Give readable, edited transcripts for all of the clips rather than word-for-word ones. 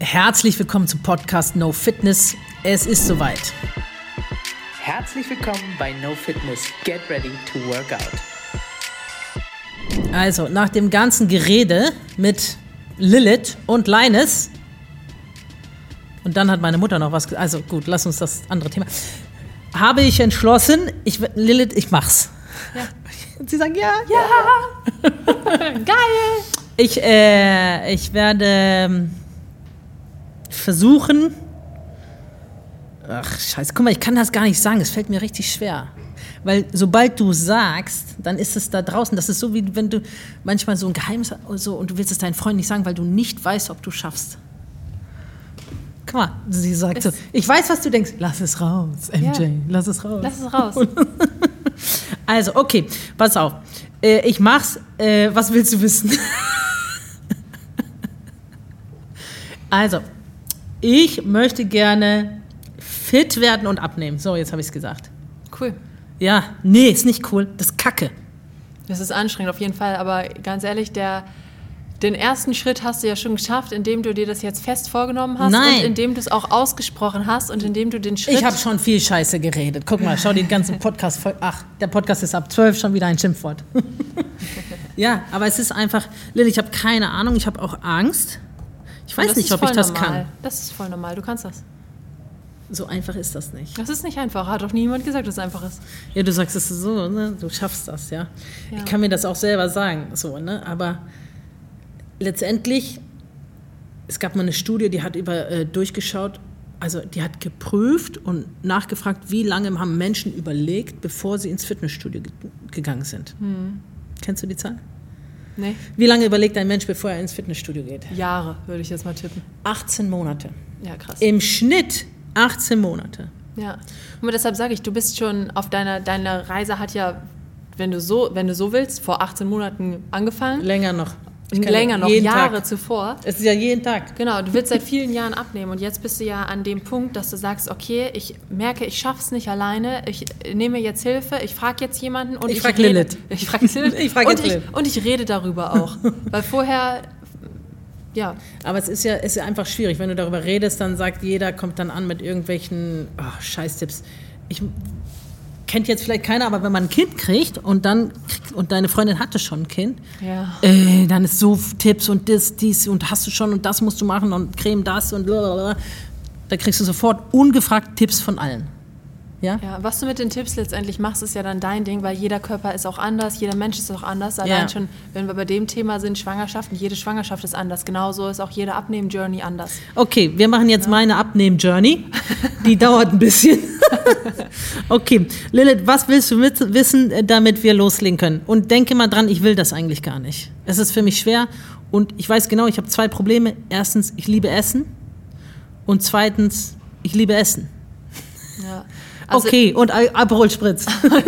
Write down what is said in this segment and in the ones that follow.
Herzlich willkommen zum Podcast No Fitness. Es ist soweit. Herzlich willkommen bei No Fitness. Get ready to work out. Also, nach dem ganzen Gerede mit Lilith und Linus, und dann hat meine Mutter noch was gesagt, also gut, lass uns das andere Thema, habe ich entschlossen, Lilith, ich mach's. Ja. Und sie sagen, ja. Geil! Ich werde versuchen, ach scheiße, guck mal, ich kann das gar nicht sagen, es fällt mir richtig schwer. Weil sobald du sagst, dann ist es da draußen, das ist so, wie wenn du manchmal so ein Geheimnis so, und du willst es deinen Freunden nicht sagen, weil du nicht weißt, ob du schaffst. Guck mal, sie sagt so, ich weiß, was du denkst, lass es raus, MJ, ja. Lass es raus. Lass es raus. Also, okay, pass auf, ich mach's, was willst du wissen? Also, ich möchte gerne fit werden und abnehmen. So, jetzt habe ich es gesagt. Cool. Ja, nee, ist nicht cool. Das ist Kacke. Das ist anstrengend auf jeden Fall, aber ganz ehrlich, den ersten Schritt hast du ja schon geschafft, indem du dir das jetzt fest vorgenommen hast. Nein. Und indem du es auch ausgesprochen hast und indem du den Schritt... Ich habe schon viel Scheiße geredet. Guck mal, schau den ganzen Podcast voll. Ach, der Podcast ist ab 12 schon wieder ein Schimpfwort. Ja, aber es ist einfach, Lilly, ich habe keine Ahnung, ich habe auch Angst. Ich weiß nicht, ob ich das kann. Das ist voll normal, du kannst das. So einfach ist das nicht. Das ist nicht einfach, hat doch niemand gesagt, dass es einfach ist. Ja, du sagst es so, ne? Du schaffst das, ja. Ich kann mir das auch selber sagen, so, ne? Aber letztendlich, es gab mal eine Studie, die hat durchgeschaut, also die hat geprüft und nachgefragt, wie lange haben Menschen überlegt, bevor sie ins Fitnessstudio gegangen sind. Kennst du die Zahl? Nee. Wie lange überlegt ein Mensch, bevor er ins Fitnessstudio geht? Jahre, würde ich jetzt mal tippen. 18 Monate. Ja, krass. Im Schnitt 18 Monate. Ja. Und deshalb sage ich, du bist schon auf deine Reise hat ja, wenn du so willst, vor 18 Monaten angefangen. Länger noch. Jahre Tag. Zuvor. Es ist ja jeden Tag. Genau, du willst seit vielen Jahren abnehmen und jetzt bist du ja an dem Punkt, dass du sagst, okay, ich merke, ich schaff's nicht alleine, ich nehme jetzt Hilfe, ich frage jetzt jemanden und ich frage Lilith. Ich frage Lilith. Und ich rede darüber auch, weil vorher, ja. Aber es ist ja einfach schwierig, wenn du darüber redest, dann sagt jeder, kommt dann an mit irgendwelchen Scheißtipps. Kennt jetzt vielleicht keiner, aber wenn man ein Kind kriegt und deine Freundin hatte schon ein Kind, dann ist so Tipps und dies und hast du schon und das musst du machen und Creme das und blablabla. Da kriegst du sofort ungefragt Tipps von allen. Ja? Ja, was du mit den Tipps letztendlich machst, ist ja dann dein Ding, weil jeder Körper ist auch anders, jeder Mensch ist auch anders. Allein schon, wenn wir bei dem Thema sind, Schwangerschaften, jede Schwangerschaft ist anders. Genauso ist auch jede Abnehmen-Journey anders. Okay, wir machen jetzt meine Abnehmen-Journey. Die dauert ein bisschen. Okay, Lilith, was willst du wissen, damit wir loslegen können? Und denke mal dran, ich will das eigentlich gar nicht. Es ist für mich schwer und ich weiß genau, ich habe 2 Probleme. Erstens, ich liebe Essen und zweitens, ich liebe Essen. Ja. Also, okay, und Aperol Spritz.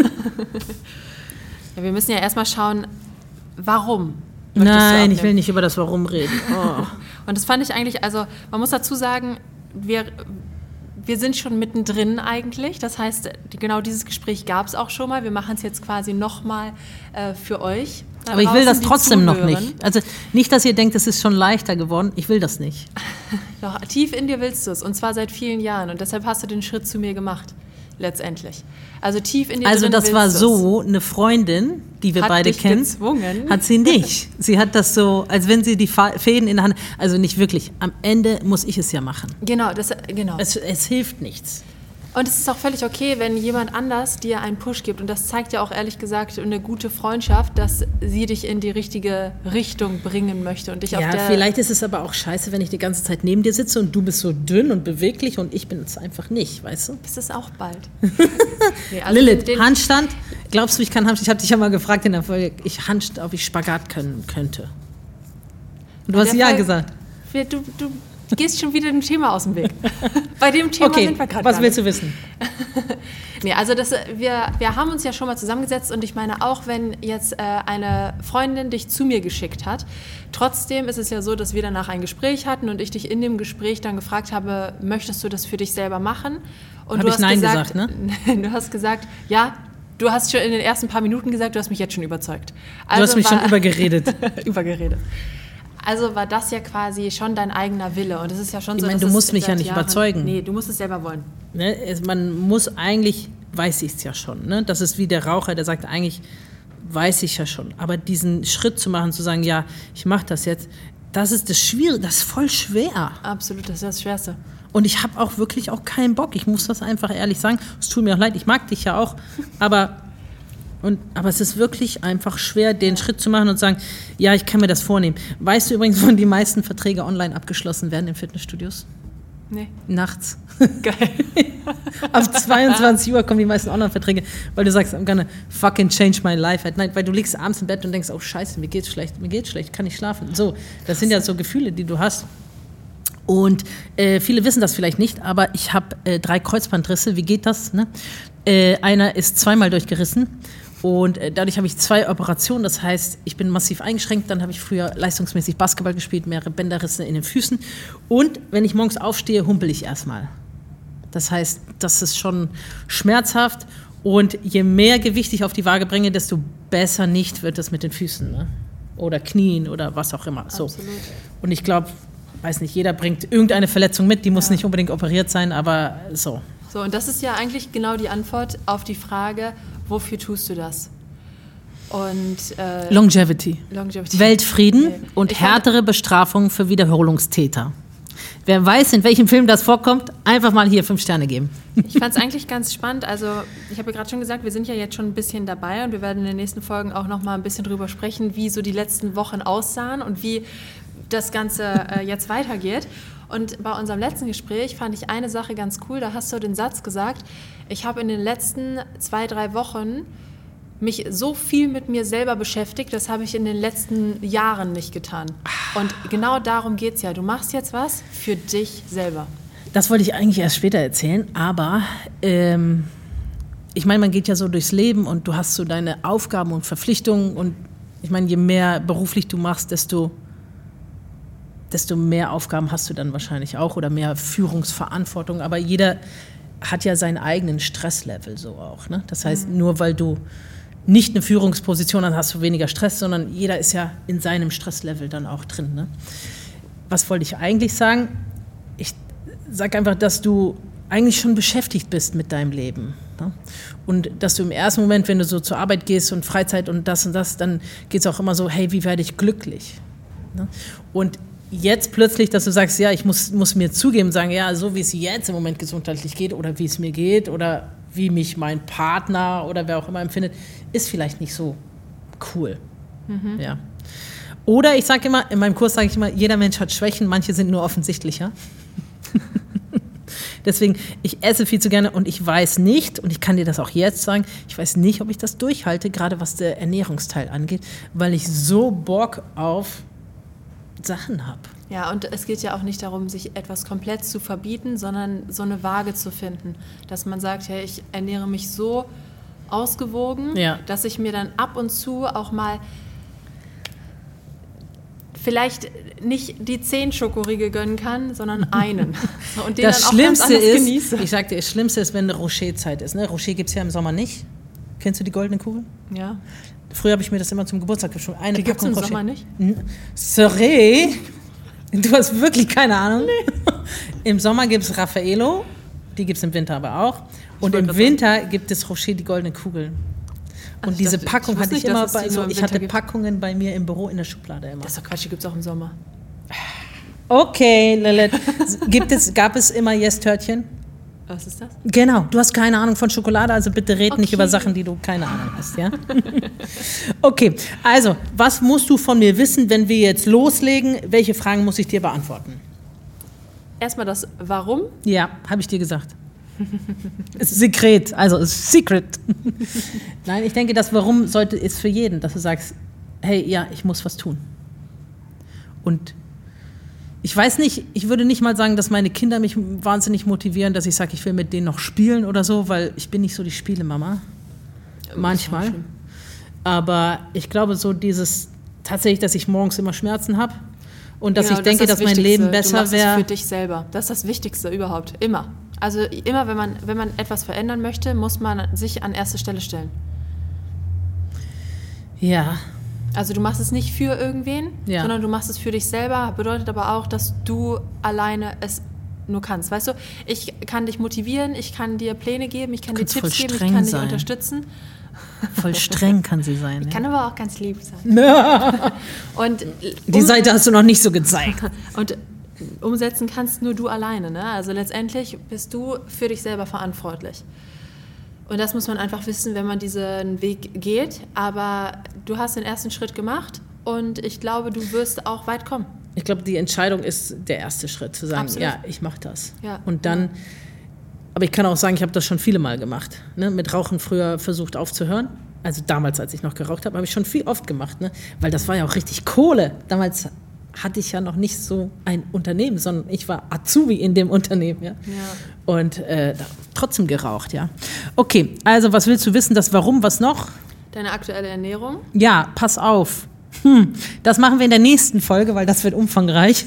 Ja, wir müssen ja erstmal schauen, warum. Nein, ich will nicht über das Warum reden. Oh. Und das fand ich eigentlich, also man muss dazu sagen, wir sind schon mittendrin eigentlich. Das heißt, genau dieses Gespräch gab es auch schon mal. Wir machen es jetzt quasi nochmal für euch. Aber ich will das trotzdem noch nicht. Also nicht, dass ihr denkt, es ist schon leichter geworden. Ich will das nicht. Doch, tief in dir willst du es. Und zwar seit vielen Jahren. Und deshalb hast du den Schritt zu mir gemacht. Letztendlich. Also tief in dir Also drin das war willst so, eine Freundin, die wir beide kennen, hat sie nicht. Sie hat das so, als wenn sie die Fäden in der Hand, also nicht wirklich. Am Ende muss ich es ja machen. Genau. Es hilft nichts. Und es ist auch völlig okay, wenn jemand anders dir einen Push gibt. Und das zeigt ja auch ehrlich gesagt eine gute Freundschaft, dass sie dich in die richtige Richtung bringen möchte. Und dich auf der vielleicht ist es aber auch scheiße, wenn ich die ganze Zeit neben dir sitze und du bist so dünn und beweglich und ich bin es einfach nicht, weißt du? Das ist auch bald. Nee, also Lilith, Handstand. Glaubst du, ich kann Handstand? Ich habe dich ja mal gefragt in der Folge, ob ich Spagat können könnte. Und du hast ja gesagt. Du gehst schon wieder dem Thema aus dem Weg. Bei dem Thema sind wir gerade. Was willst du wissen? Nee, also wir haben uns ja schon mal zusammengesetzt und ich meine, auch wenn jetzt eine Freundin dich zu mir geschickt hat, trotzdem ist es ja so, dass wir danach ein Gespräch hatten und ich dich in dem Gespräch dann gefragt habe, möchtest du das für dich selber machen? Und du hast Nein gesagt, ne? Du hast gesagt, ja. Du hast schon in den ersten paar Minuten gesagt, du hast mich jetzt schon überzeugt. Also du hast mich schon übergeredet. Übergeredet. Also war das ja quasi schon dein eigener Wille. Und es ist ja schon so, Ich meine, du musst mich ja nicht überzeugen. Nee, du musst es selber wollen. Ne? Man muss eigentlich, weiß ich es ja schon. Ne? Das ist wie der Raucher, der sagt, eigentlich weiß ich ja schon. Aber diesen Schritt zu machen, zu sagen, ja, ich mache das jetzt, das ist das Schwierige, das ist voll schwer. Absolut, das ist das Schwerste. Und ich habe auch wirklich auch keinen Bock. Ich muss das einfach ehrlich sagen. Es tut mir auch leid, ich mag dich ja auch. Aber es ist wirklich einfach schwer, den Schritt zu machen und zu sagen, ja, ich kann mir das vornehmen. Weißt du übrigens, wann die meisten Verträge online abgeschlossen werden in Fitnessstudios? Nee. Nachts. Geil. Ab 22 Uhr kommen die meisten Online-Verträge, weil du sagst, I'm gonna fucking change my life at night. Weil du liegst abends im Bett und denkst, oh scheiße, mir geht's schlecht, kann ich schlafen. So, das sind ja so Gefühle, die du hast. Und viele wissen das vielleicht nicht, aber ich habe 3 Kreuzbandrisse. Wie geht das? Ne? Einer ist 2-mal durchgerissen und dadurch habe ich 2 Operationen. Das heißt, ich bin massiv eingeschränkt. Dann habe ich früher leistungsmäßig Basketball gespielt, mehrere Bänderrisse in den Füßen. Und wenn ich morgens aufstehe, humpel ich erstmal. Das heißt, das ist schon schmerzhaft. Und je mehr Gewicht ich auf die Waage bringe, desto besser nicht wird es mit den Füßen. Ne? Oder Knien oder was auch immer. So. Absolut. Und ich glaube, weiß nicht, jeder bringt irgendeine Verletzung mit, die muss nicht unbedingt operiert sein, aber so. So, und das ist ja eigentlich genau die Antwort auf die Frage, wofür tust du das? Und Longevity. Weltfrieden und Ich härtere Bestrafungen für Wiederholungstäter. Wer weiß, in welchem Film das vorkommt, einfach mal hier 5 Sterne geben. Ich fand es eigentlich ganz spannend. Also ich habe ja gerade schon gesagt, wir sind ja jetzt schon ein bisschen dabei und wir werden in den nächsten Folgen auch noch mal ein bisschen drüber sprechen, wie so die letzten Wochen aussahen und wie das Ganze jetzt weitergeht. Und bei unserem letzten Gespräch fand ich eine Sache ganz cool. Da hast du den Satz gesagt, ich habe in den letzten 2-3 Wochen mich so viel mit mir selber beschäftigt, das habe ich in den letzten Jahren nicht getan. Und genau darum geht es ja. Du machst jetzt was für dich selber. Das wollte ich eigentlich erst später erzählen, aber ich meine, man geht ja so durchs Leben und du hast so deine Aufgaben und Verpflichtungen und ich meine, je mehr beruflich du machst, desto mehr Aufgaben hast du dann wahrscheinlich auch oder mehr Führungsverantwortung. Aber jeder hat ja seinen eigenen Stresslevel so auch. Ne? Das heißt, nur weil du nicht eine Führungsposition hast, hast du weniger Stress, sondern jeder ist ja in seinem Stresslevel dann auch drin. Ne? Was wollte ich eigentlich sagen? Ich sage einfach, dass du eigentlich schon beschäftigt bist mit deinem Leben. Ne? Und dass du im ersten Moment, wenn du so zur Arbeit gehst und Freizeit und das, dann geht es auch immer so, hey, wie werde ich glücklich? Ne? Und jetzt plötzlich, dass du sagst, ja, ich muss mir zugeben, sagen, ja, so wie es jetzt im Moment gesundheitlich geht oder wie es mir geht oder wie mich mein Partner oder wer auch immer empfindet, ist vielleicht nicht so cool. Ja. Oder ich sage immer, in meinem Kurs sage ich immer, jeder Mensch hat Schwächen, manche sind nur offensichtlicher. Deswegen, ich esse viel zu gerne und ich weiß nicht, und ich kann dir das auch jetzt sagen, ich weiß nicht, ob ich das durchhalte, gerade was der Ernährungsteil angeht, weil ich so Bock auf Sachen habe. Ja, und es geht ja auch nicht darum, sich etwas komplett zu verbieten, sondern so eine Waage zu finden. Dass man sagt, hey, ich ernähre mich so ausgewogen, dass ich mir dann ab und zu auch mal vielleicht nicht die 10 Schokoriegel gönnen kann, sondern einen. So, und den das dann auch Schlimmste ganz anders ist, genieße. ich sag dir, das Schlimmste ist, wenn eine Rocher-Zeit ist. Ne? Rocher gibt es ja im Sommer nicht. Kennst du die goldene Kugel? Ja. Früher habe ich mir das immer zum Geburtstag geschoben. Die gibt es im Sommer nicht? Sorry. Du hast wirklich keine Ahnung. Nee. Im Sommer gibt es Raffaello, die gibt es im Winter aber auch. Und im Winter gibt es Rocher, die goldene Kugel. Und diese Packung hatte ich immer bei so. Ich hatte Packungen bei mir im Büro in der Schublade immer. Das ist doch Quatsch, die gibt es auch im Sommer. Okay, Lilith. Gab es immer Yes-Törtchen? Was ist das? Genau, du hast keine Ahnung von Schokolade, also bitte red nicht über Sachen, die du keine Ahnung hast, ja? Okay, also, was musst du von mir wissen, wenn wir jetzt loslegen? Welche Fragen muss ich dir beantworten? Erstmal das Warum. Ja, habe ich dir gesagt. Es ist Sekret, also es ist Secret. Nein, ich denke, das Warum ist für jeden, dass du sagst, hey, ja, ich muss was tun. Und ich weiß nicht, ich würde nicht mal sagen, dass meine Kinder mich wahnsinnig motivieren, dass ich sage, ich will mit denen noch spielen oder so, weil ich bin nicht so die Spielemama. Manchmal. Aber ich glaube so tatsächlich, dass ich morgens immer Schmerzen habe und dass ich denke, dass mein Leben besser wäre. Für dich selber. Das ist das Wichtigste überhaupt. Immer. Also immer, wenn man etwas verändern möchte, muss man sich an erste Stelle stellen. Ja. Also du machst es nicht für irgendwen, sondern du machst es für dich selber. Bedeutet aber auch, dass du alleine es nur kannst. Weißt du, ich kann dich motivieren, ich kann dir Pläne geben, ich kann dir Tipps geben, ich kann dich unterstützen. Voll streng kann sie sein. Ich kann aber auch ganz lieb sein. Und die Seite hast du noch nicht so gezeigt. Und umsetzen kannst nur du alleine. Ne? Also letztendlich bist du für dich selber verantwortlich. Und das muss man einfach wissen, wenn man diesen Weg geht. Aber du hast den ersten Schritt gemacht und ich glaube, du wirst auch weit kommen. Ich glaube, die Entscheidung ist der erste Schritt, zu sagen, Absolut. ja, ich mache das. Ja. Und dann, aber ich kann auch sagen, ich habe das schon viele Mal gemacht. Ne? Mit Rauchen früher versucht aufzuhören. Also damals, als ich noch geraucht habe, habe ich schon viel oft gemacht. Ne? Weil das war ja auch richtig Kohle. Damals hatte ich ja noch nicht so ein Unternehmen, sondern ich war Azubi in dem Unternehmen. Ja? Und trotzdem geraucht, ja. Okay, also was willst du wissen? Das Warum, was noch? Deine aktuelle Ernährung? Ja, pass auf. Das machen wir in der nächsten Folge, weil das wird umfangreich.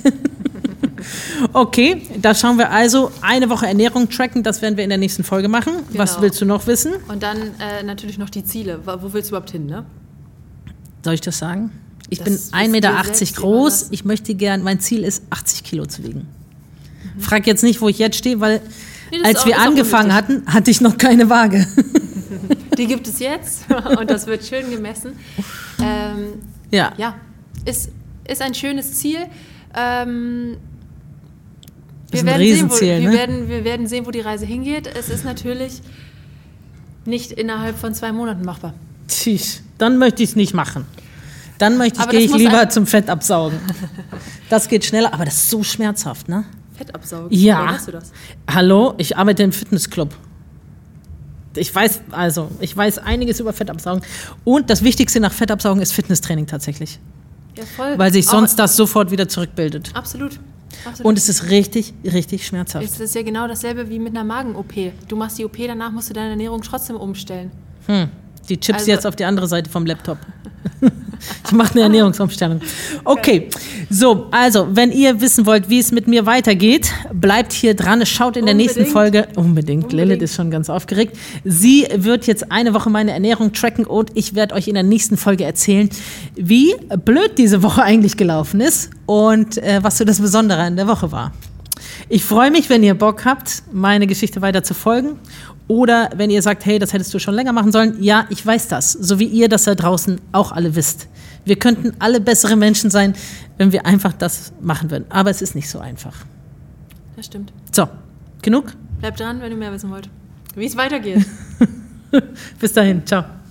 Okay, da schauen wir also eine Woche Ernährung tracken, das werden wir in der nächsten Folge machen. Genau. Was willst du noch wissen? Und dann natürlich noch die Ziele. Wo willst du überhaupt hin, ne? Soll ich das sagen? Ich bin 1,80 Meter groß. Ich möchte gern, mein Ziel ist, 80 Kilo zu wiegen. Frag jetzt nicht, wo ich jetzt stehe, weil als wir angefangen hatten, hatte ich noch keine Waage. Die gibt es jetzt und das wird schön gemessen. Ja, ist ein schönes Ziel. Wir werden sehen, wo die Reise hingeht. Es ist natürlich nicht innerhalb von 2 Monaten machbar. Dann möchte ich es nicht machen. Dann gehe ich lieber zum Fettabsaugen. Das geht schneller, aber das ist so schmerzhaft, ne? Fettabsaugen? Ja. Woher hast du das? Hallo, ich arbeite im Fitnessclub. Ich weiß einiges über Fettabsaugen. Und das Wichtigste nach Fettabsaugen ist Fitnesstraining tatsächlich. Ja, voll. Weil sich sonst das sofort wieder zurückbildet. Absolut. Und es ist richtig, richtig schmerzhaft. Es ist ja genau dasselbe wie mit einer Magen-OP. Du machst die OP, danach musst du deine Ernährung trotzdem umstellen. Die Chips jetzt auf die andere Seite vom Laptop. Ich mache eine Ernährungsumstellung. Okay, so, also, wenn ihr wissen wollt, wie es mit mir weitergeht, bleibt hier dran. Schaut in der nächsten Folge. Unbedingt. Lilith ist schon ganz aufgeregt. Sie wird jetzt eine Woche meine Ernährung tracken und ich werde euch in der nächsten Folge erzählen, wie blöd diese Woche eigentlich gelaufen ist und was so das Besondere an der Woche war. Ich freue mich, wenn ihr Bock habt, meine Geschichte weiter zu folgen. Oder wenn ihr sagt, hey, das hättest du schon länger machen sollen. Ja, ich weiß das. So wie ihr das da draußen auch alle wisst. Wir könnten alle bessere Menschen sein, wenn wir einfach das machen würden. Aber es ist nicht so einfach. Das stimmt. So, genug? Bleibt dran, wenn ihr mehr wissen wollt. Wie es weitergeht. Bis dahin, ciao.